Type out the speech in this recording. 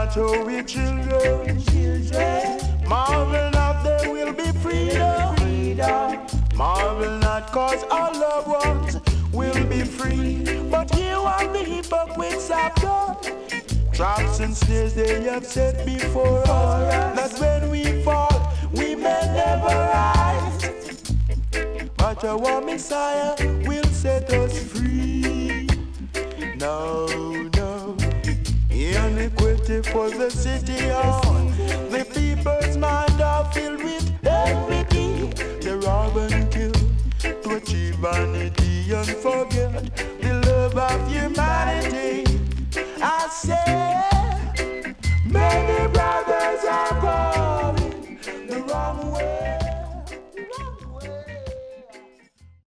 not show we children. Marvel not, there will be freedom. Marvel not, cause our loved ones will be free. But here are the hypocrites of God. Traps and snares they have set before us. That when we fall, we may never rise. But our Messiah will set us free. No, no, iniquity for the city of the people's mind are filled with envy. They rob and kill to achieve vanity and forget the love of humanity. I say